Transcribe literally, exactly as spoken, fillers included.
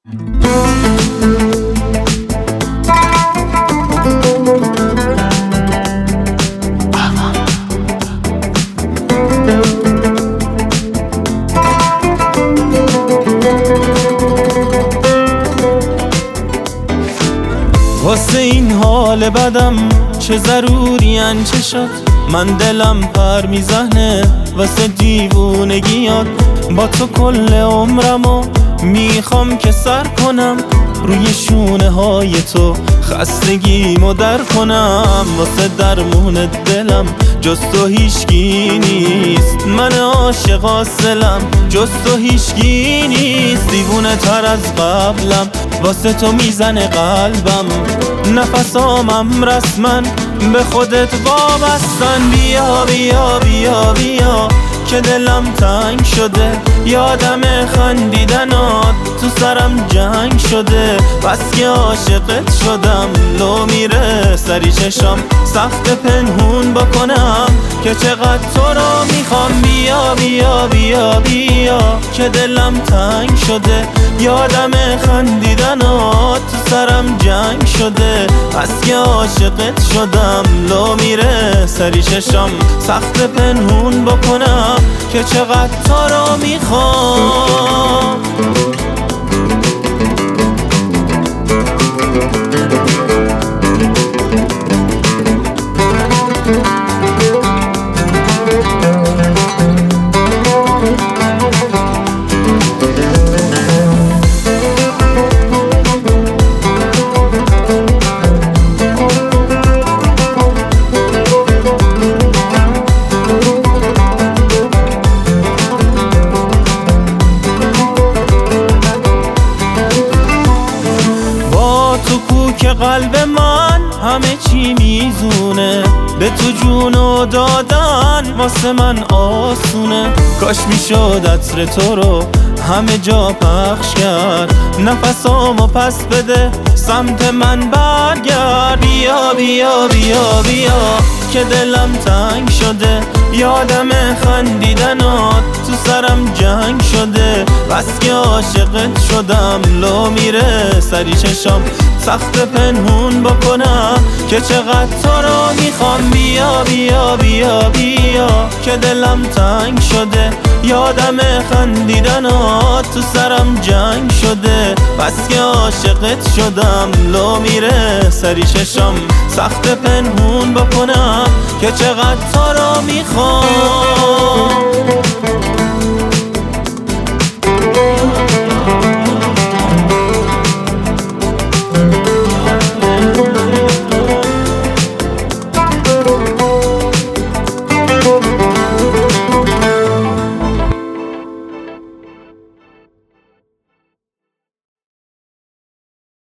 واسه این حال بدم چه ضروری ان چشات، من دلم پر میزنه واسه دیوونگیات. با تو کل عمرمو میخوام که سر کنم، روی شونه های تو خستگیمو در کنم. واسه درمون دلم جز تو هیچکی نیست، من عاشق اصلم جز تو هیچکی نیست. دیوونه تر از قبلم واسه تو میزنه قلبم، نفسامم رسمن به خودت وابستن. بیا بیا بیا بیا که دلم تنگ شده، یادم خندیدنات تو سرم جنگ شده. بس که عاشقت شدم لو میره سری چشام، سخت پنهون بکنم که چقدر تو رو میخوام. بیا بیا بیا بیا که دلم تنگ شده، یادم خندیدنات تو سرم جنگ شده. بس که عاشقت شدم لو میره سری چشام، سخت پنهون بکنم که چقدر تو رو میخوام. که قلب من همه چی میزونه، به تو جونو دادن واسه من آسونه. کاش میشد عطر تو رو همه جا پخش کرد، نفسامو پس بده سمت من برگرد. بیا بیا بیا بیا که دلم تنگ شده، یادم خندیدنات تو سرم جنگ شده. بس که عاشقت شدم لو میره سری چشام، سخت پنهون بکنم که چقدر تو رو میخوام. بیا بیا بیا بیا که دلم تنگ شده، یادم خندیدنات تو سرم جنگ شده. بس که عاشقت شدم لو میره سری چشام، سخت پنهون بکنم که چقدر تو رو میخوام.